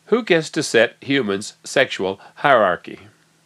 Who gets to set humans' sexual hierarchy?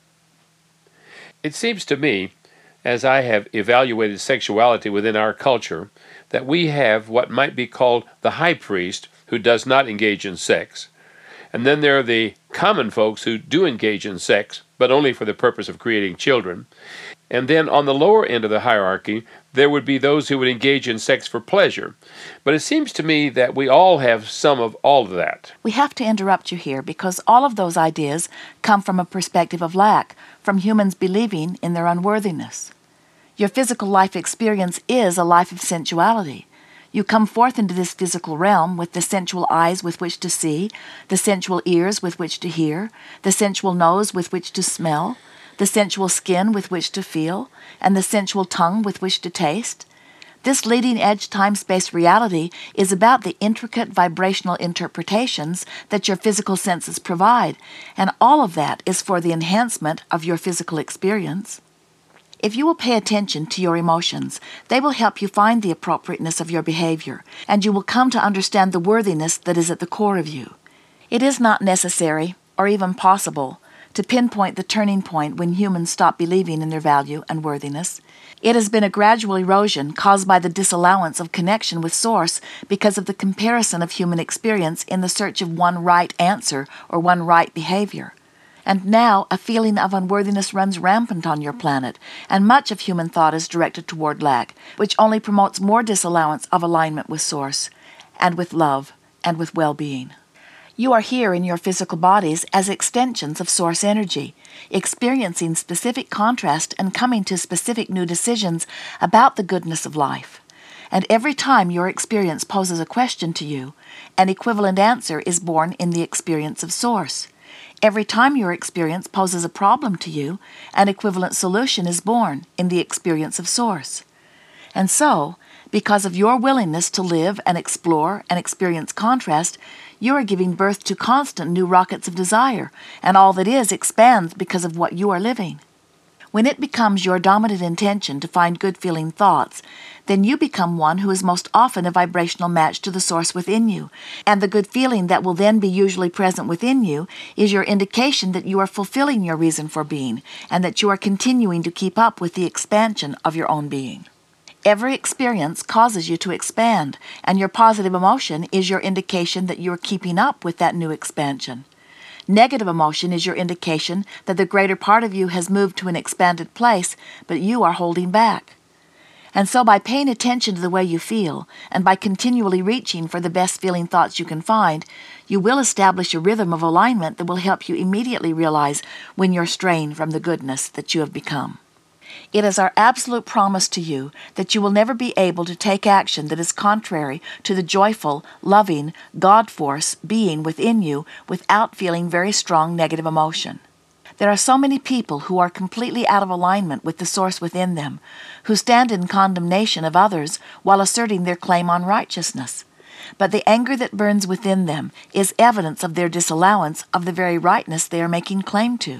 It seems to me, as I have evaluated sexuality within our culture, that we have what might be called the high priest who does not engage in sex. And then there are the common folks who do engage in sex, but only for the purpose of creating children. And then on the lower end of the hierarchy, there would be those who would engage in sex for pleasure. But it seems to me that we all have some of all of that. We have to interrupt you here because all of those ideas come from a perspective of lack, from humans believing in their unworthiness. Your physical life experience is a life of sensuality. You come forth into this physical realm with the sensual eyes with which to see, the sensual ears with which to hear, the sensual nose with which to smell, the sensual skin with which to feel, and the sensual tongue with which to taste. This leading-edge time-space reality is about the intricate vibrational interpretations that your physical senses provide, and all of that is for the enhancement of your physical experience. If you will pay attention to your emotions, they will help you find the appropriateness of your behavior, and you will come to understand the worthiness that is at the core of you. It is not necessary, or even possible, to pinpoint the turning point when humans stop believing in their value and worthiness. It has been a gradual erosion caused by the disallowance of connection with Source because of the comparison of human experience in the search of one right answer or one right behavior. And now a feeling of unworthiness runs rampant on your planet, and much of human thought is directed toward lack, which only promotes more disallowance of alignment with Source, and with love, and with well-being. You are here in your physical bodies as extensions of Source energy, experiencing specific contrast and coming to specific new decisions about the goodness of life. And every time your experience poses a question to you, an equivalent answer is born in the experience of Source. Every time your experience poses a problem to you, an equivalent solution is born in the experience of Source. And so, because of your willingness to live and explore and experience contrast, you are giving birth to constant new rockets of desire, and all that is expands because of what you are living. When it becomes your dominant intention to find good-feeling thoughts, then you become one who is most often a vibrational match to the Source within you, and the good feeling that will then be usually present within you is your indication that you are fulfilling your reason for being, and that you are continuing to keep up with the expansion of your own being. Every experience causes you to expand, and your positive emotion is your indication that you are keeping up with that new expansion. Negative emotion is your indication that the greater part of you has moved to an expanded place, but you are holding back. And so by paying attention to the way you feel, and by continually reaching for the best feeling thoughts you can find, you will establish a rhythm of alignment that will help you immediately realize when you're straying from the goodness that you have become. It is our absolute promise to you that you will never be able to take action that is contrary to the joyful, loving, God force being within you without feeling very strong negative emotion. There are so many people who are completely out of alignment with the Source within them, who stand in condemnation of others while asserting their claim on righteousness. But the anger that burns within them is evidence of their disallowance of the very rightness they are making claim to.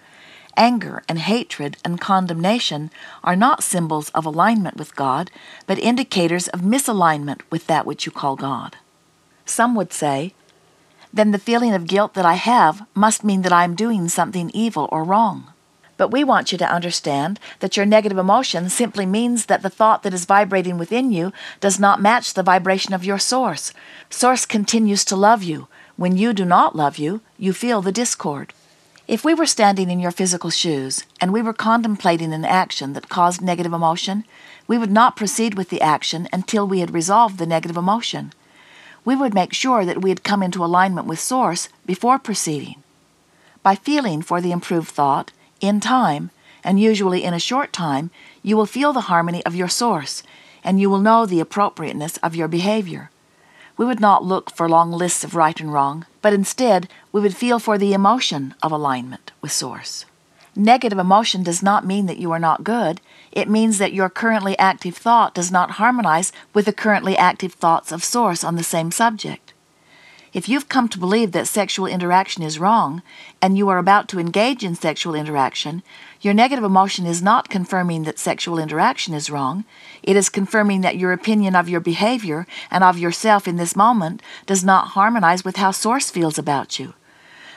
Anger and hatred and condemnation are not symbols of alignment with God, but indicators of misalignment with that which you call God. Some would say, then the feeling of guilt that I have must mean that I am doing something evil or wrong. But we want you to understand that your negative emotion simply means that the thought that is vibrating within you does not match the vibration of your Source. Source continues to love you. When you do not love you, you feel the discord. If we were standing in your physical shoes, and we were contemplating an action that caused negative emotion, we would not proceed with the action until we had resolved the negative emotion. We would make sure that we had come into alignment with Source before proceeding. By feeling for the improved thought, in time, and usually in a short time, you will feel the harmony of your Source, and you will know the appropriateness of your behavior. We would not look for long lists of right and wrong, but instead we would feel for the emotion of alignment with Source. Negative emotion does not mean that you are not good. It means that your currently active thought does not harmonize with the currently active thoughts of Source on the same subject. If you've come to believe that sexual interaction is wrong, and you are about to engage in sexual interaction, your negative emotion is not confirming that sexual interaction is wrong. It is confirming that your opinion of your behavior and of yourself in this moment does not harmonize with how Source feels about you.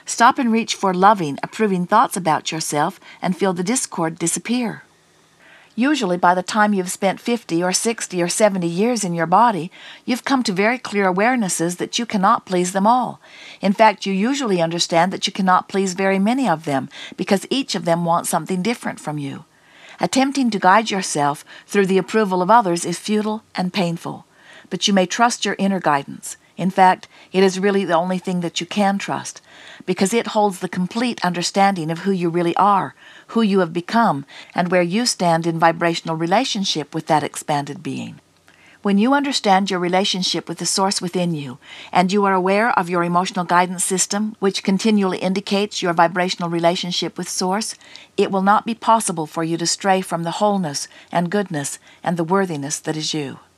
Stop and reach for loving, approving thoughts about yourself and feel the discord disappear. Usually, by the time you've spent 50 or 60 or 70 years in your body, you've come to very clear awarenesses that you cannot please them all. In fact, you usually understand that you cannot please very many of them because each of them wants something different from you. Attempting to guide yourself through the approval of others is futile and painful, but you may trust your inner guidance. In fact, it is really the only thing that you can trust, because it holds the complete understanding of who you really are, who you have become, and where you stand in vibrational relationship with that expanded being. When you understand your relationship with the source within you, and you are aware of your emotional guidance system, which continually indicates your vibrational relationship with source, it will not be possible for you to stray from the wholeness and goodness and the worthiness that is you.